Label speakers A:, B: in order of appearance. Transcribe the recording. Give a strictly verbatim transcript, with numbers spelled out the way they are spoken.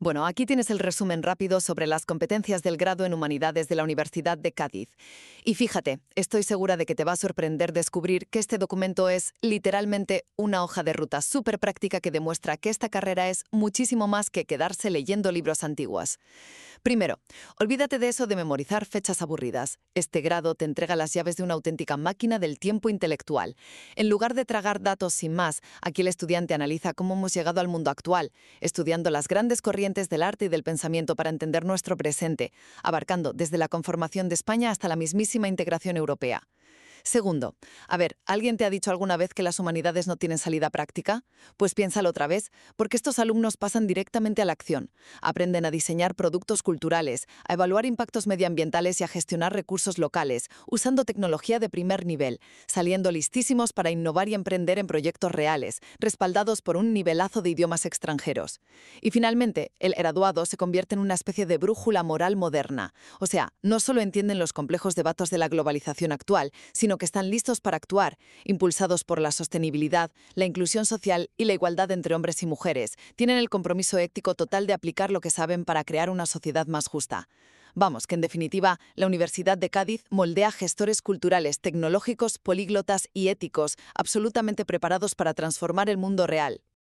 A: Bueno, aquí tienes el resumen rápido sobre las competencias del grado en Humanidades de la Universidad de Cádiz. Y fíjate, estoy segura de que te va a sorprender descubrir que este documento es literalmente una hoja de ruta súper práctica que demuestra que esta carrera es muchísimo más que quedarse leyendo libros antiguos. Primero, olvídate de eso de memorizar fechas aburridas. Este grado te entrega las llaves de una auténtica máquina del tiempo intelectual. En lugar de tragar datos sin más, aquí el estudiante analiza cómo hemos llegado al mundo actual, estudiando las grandes corrientes del arte y del pensamiento para entender nuestro presente, abarcando desde la conformación de España hasta la mismísima integración europea. Segundo, a ver, ¿alguien te ha dicho alguna vez que las humanidades no tienen salida práctica? Pues piénsalo otra vez, porque estos alumnos pasan directamente a la acción. Aprenden a diseñar productos culturales, a evaluar impactos medioambientales y a gestionar recursos locales, usando tecnología de primer nivel, saliendo listísimos para innovar y emprender en proyectos reales, respaldados por un nivelazo de idiomas extranjeros. Y finalmente, el graduado se convierte en una especie de brújula moral moderna. O sea, no solo entienden los complejos debates de la globalización actual, sino que están listos para actuar, impulsados por la sostenibilidad, la inclusión social y la igualdad entre hombres y mujeres. Tienen el compromiso ético total de aplicar lo que saben para crear una sociedad más justa. Vamos, que en definitiva, la Universidad de Cádiz moldea gestores culturales, tecnológicos, políglotas y éticos, absolutamente preparados para transformar el mundo real.